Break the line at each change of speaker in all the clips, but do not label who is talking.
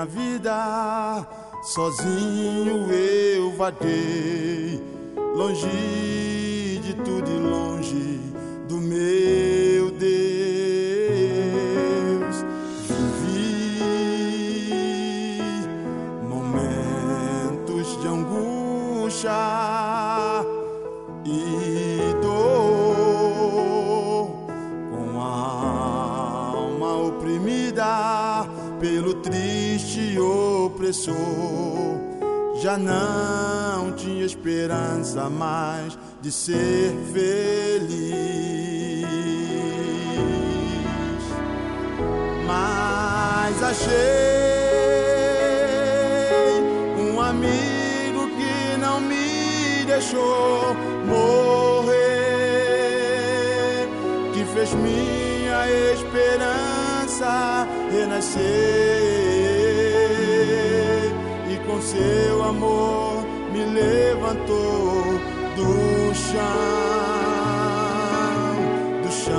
minha vida, sozinho eu vaguei, longe de tudo e longe do meu Deus. Vivi momentos de angústia e dor, com a alma oprimida pelo triste opressor. Já não tinha esperança mais de ser feliz, mas achei um amigo que não me deixou morrer, que fez minha esperança renascer, e com seu amor me levantou do chão, do chão.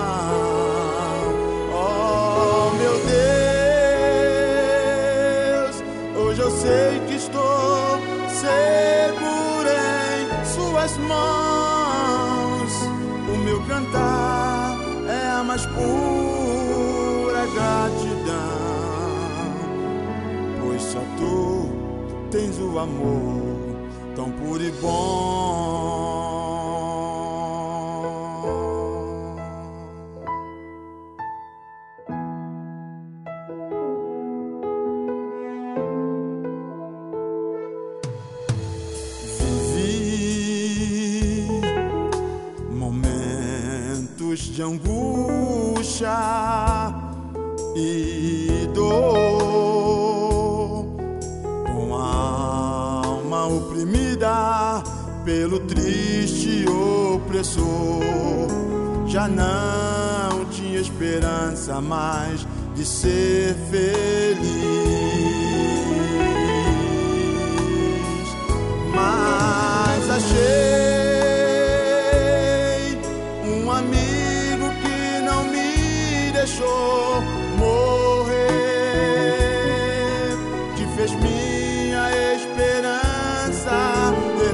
Oh, meu Deus, hoje eu sei que estou seguro em suas mãos. O meu cantar é a mais pura gratidão, pois só tu tens o amor tão puro e bom. Vivi momentos de angústia e dor, com a alma oprimida pelo triste opressor. Já não tinha esperança mais de ser feliz, mas achei um amigo que não me deixou morrer, que fez minha esperança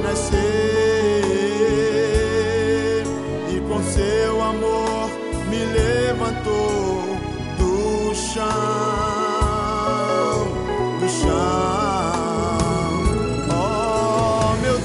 renascer, e com seu amor me levantou do chão, do chão. Oh, meu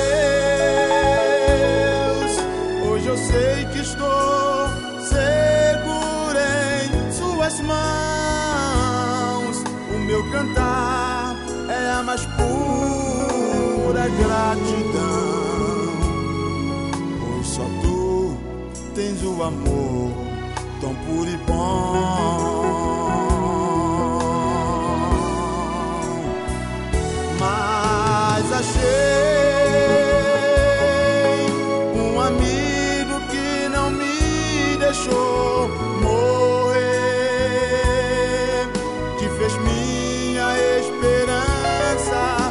Deus, hoje eu sei que estou seguro em suas mãos. O meu cantar é a mais pura gratidão, pois só tu tens o amor tão puro e bom. Mas achei um amigo que não me deixou morrer, que fez minha esperança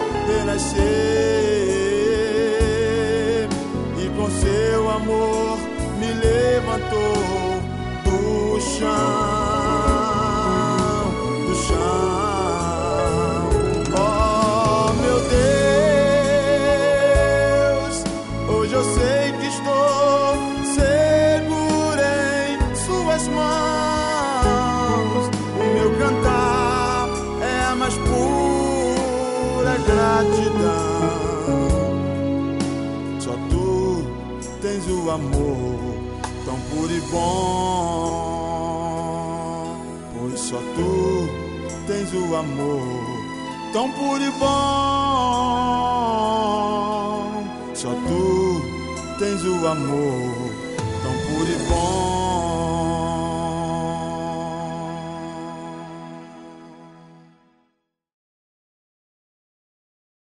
renascer, e com seu amor me levantou do chão, do chão. Oh, meu Deus, hoje eu sei que estou seguro em suas mãos. O meu cantar é a mais pura gratidão, só tu tens o amor tão puro e bom, pois só tu tens o amor tão puro e bom, só tu tens o amor tão puro e bom.